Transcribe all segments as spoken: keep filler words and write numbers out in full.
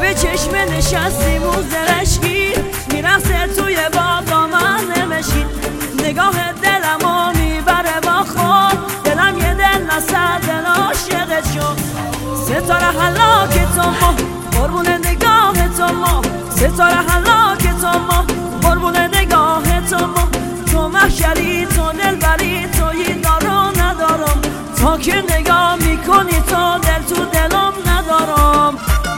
لب چشم نشستی موزرشکی میرفته توی باغا من نمشید نگاه دلمو میبره با خود دلم یه دل نصد دل عاشقت شد ستاره حلاک تو ما قربون نگاه تو ما ستاره حلاک تو ما قربون نگاه تو ما تو محشری تو دلبری تویی دارو ندارم تا که نگاه میکنی تو دل تو دلم ندارم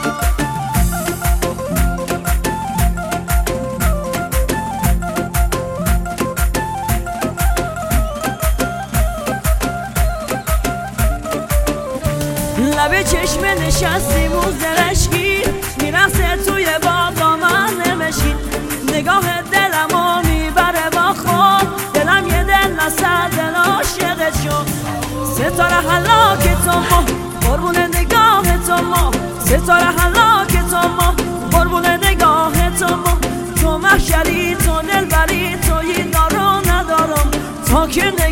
لب چشم نشستی موزرشکی میرفته توی باغا من نمشید نگاه دلمو میبره با خود دلم یه دل نصد دل عاشقت شد ستاره حلاک تو ما قربون نگاه تو ما ستاره حلاک تو ما قربون نگاه تو ما تو محشری تو دلبری تویی دارو ندارم تا که